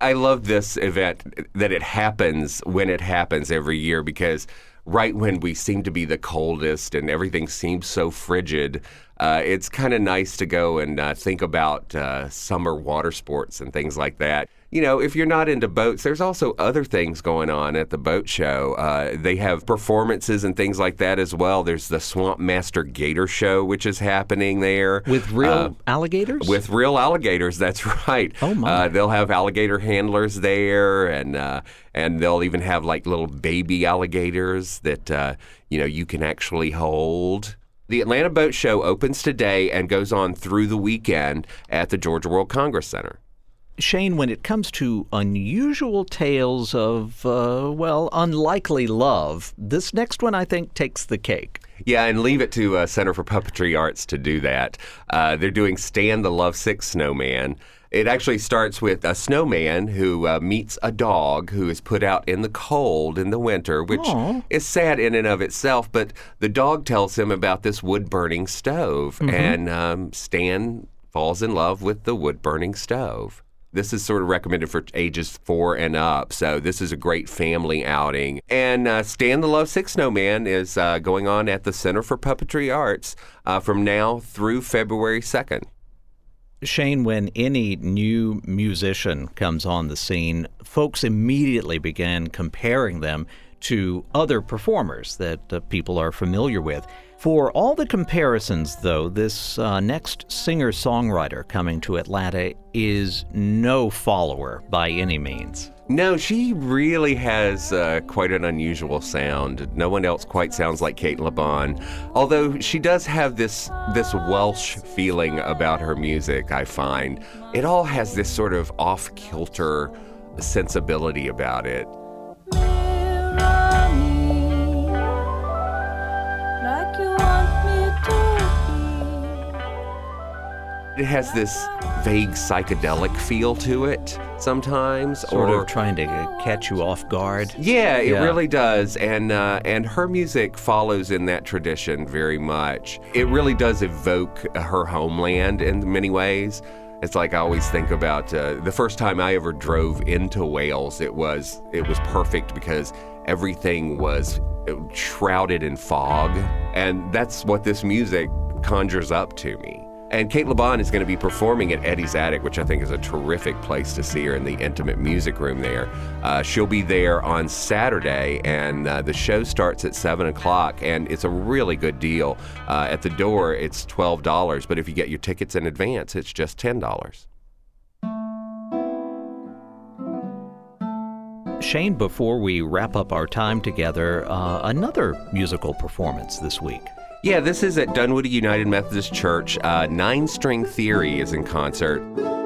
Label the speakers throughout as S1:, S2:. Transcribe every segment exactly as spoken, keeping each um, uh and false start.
S1: I love this event, that it happens when it happens every year, because right when we seem to be the coldest and everything seems so frigid, uh, it's kind of nice to go and uh, think about uh, summer water sports and things like that. You know, if you're not into boats, there's also other things going on at the boat show. Uh, they have performances and things like that as well. There's the Swamp Master Gator Show, which is happening there.
S2: With real
S1: uh,
S2: alligators?
S1: With real alligators, that's right.
S2: Oh, my.
S1: Uh, they'll have alligator handlers there, and uh, and they'll even have like little baby alligators that, uh, you know, you can actually hold. The Atlanta Boat Show opens today and goes on through the weekend at the Georgia World Congress Center.
S2: Shane, when it comes to unusual tales of, uh, well, unlikely love, this next one, I think, takes the cake.
S1: Yeah, and leave it to uh, Center for Puppetry Arts to do that. Uh, they're doing Stan the Lovesick Snowman. It actually starts with a snowman who uh, meets a dog who is put out in the cold in the winter, which
S2: Aww.
S1: is sad in and of itself. But the dog tells him about this wood-burning stove,
S2: Mm-hmm.
S1: and um, Stan falls in love with the wood-burning stove. This is sort of recommended for ages four and up, so this is a great family outing. And uh, Stan the Lovesick Snowman is uh, going on at the Center for Puppetry Arts uh, from now through February second.
S2: Shane, when any new musician comes on the scene, folks immediately begin comparing them to other performers that uh, people are familiar with. For all the comparisons, though, this uh, next singer-songwriter coming to Atlanta is no follower by any means.
S1: No, she really has uh, quite an unusual sound. No one else quite sounds like Cate Le Bon, although she does have this this Welsh feeling about her music, I find. It all has this sort of off-kilter sensibility about it. It has this vague psychedelic feel to it sometimes.
S2: Sort
S1: or,
S2: of trying to catch you off guard.
S1: Yeah, it
S2: Yeah.
S1: really does. And uh, and her music follows in that tradition very much. It really does evoke her homeland in many ways. It's like I always think about uh, the first time I ever drove into Wales, it was it was perfect because everything was shrouded in fog. And that's what this music conjures up to me. And Cate Le Bon is going to be performing at Eddie's Attic, which I think is a terrific place to see her in the intimate music room there. Uh, she'll be there on Saturday, and uh, the show starts at seven o'clock, and it's a really good deal. Uh, at the door, it's twelve dollars, but if you get your tickets in advance, it's just ten dollars.
S2: Shane, before we wrap up our time together, uh, another musical performance this week.
S1: Yeah, this is at Dunwoody United Methodist Church. Uh, Nine String Theory is in concert.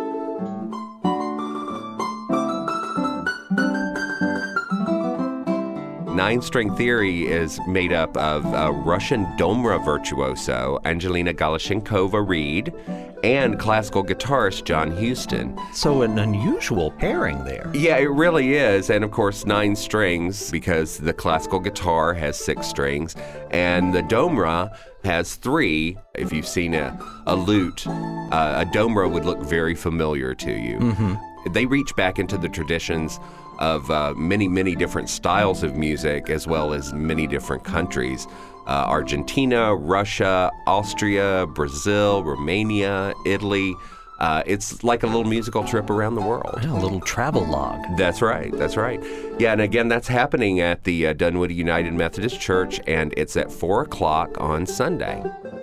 S1: Nine String Theory is made up of uh, Russian Domra virtuoso Angelina Galashenkova-Reed and classical guitarist John Huston.
S2: So an unusual pairing there.
S1: Yeah, it really is. And of course, nine strings, because the classical guitar has six strings and the Domra has three. If you've seen a, a lute, uh, a Domra would look very familiar to you. Mm-hmm. They reach back into the traditions of uh, many, many different styles of music, as well as many different countries. Uh, Argentina, Russia, Austria, Brazil, Romania, Italy. Uh, it's like a little musical trip around the world.
S2: Yeah, a little travel log.
S1: That's right, that's right. Yeah, and again, that's happening at the uh, Dunwoody United Methodist Church, and it's at four o'clock on Sunday.